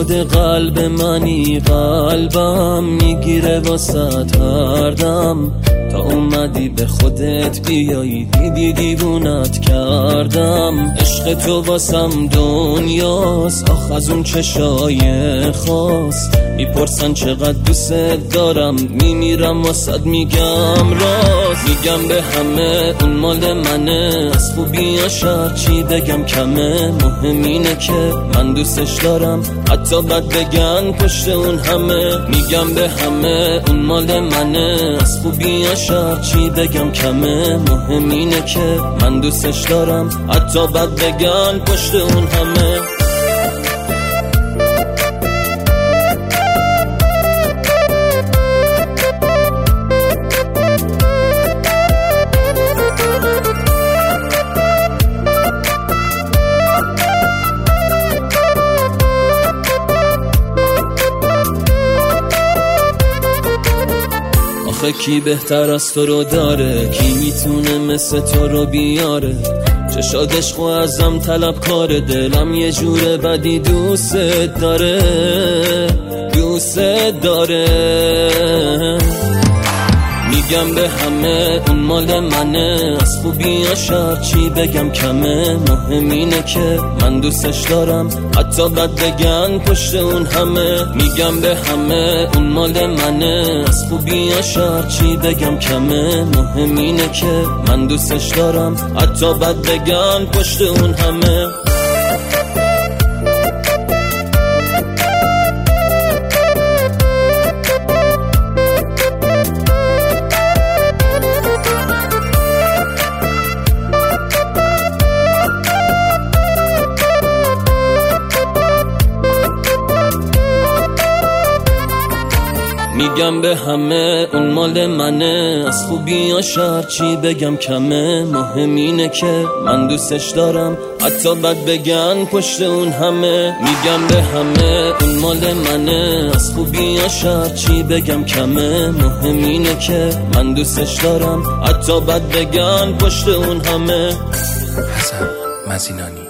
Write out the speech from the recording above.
خود قلب منی، قلبم میگیره واسط هر دم. تا اومدی به خودت بیایی دیدی دیوونت کردم. عشق تو واسم دنیاست، آخ از اون چشای خاص. میپرسن چقدر دوست دارم، میمیرم واسط میگم راست. میگم به همه اون مال منه، از خوبی یا شر چی بگم کمه. مهم اینه که من دوستش دارم، حتی بد بگن پشت اون همه. میگم به همه اون مال منه، از خوبی یا شر چی بگم کمه. مهم اینه که من دوستش دارم، حتی بد بگن پشت اون همه. کی بهتر از تو رو داره، کی میتونه مثل تو رو بیاره. چشات عشق و ازم طلب کاره، دلم یه جور بدی دوست داره، دوست داره. میگم به همه اون مال منه، از خوبی یا شر چی بگم کمه. مهم اینه که من دوستش دارم، حتی بد بگن پشت اون همه. میگم به همه اون مال منه، از خوبی یا شر چی بگم کمه. مهم اینه که من دوستش دارم، حتی بد بگن پشت اون همه. میگم به همه اون مال منه، از خوبی یا شر چی بگم کمه. مهم اینه که من دوستش دارم، حتی بد بگن پشت اون همه. میگم به همه اون مال منه، از خوبی یا شر چی بگم کمه. مهم اینه که من دوستش دارم، حتی بد بگن پشت اون همه. حسن مزینانی.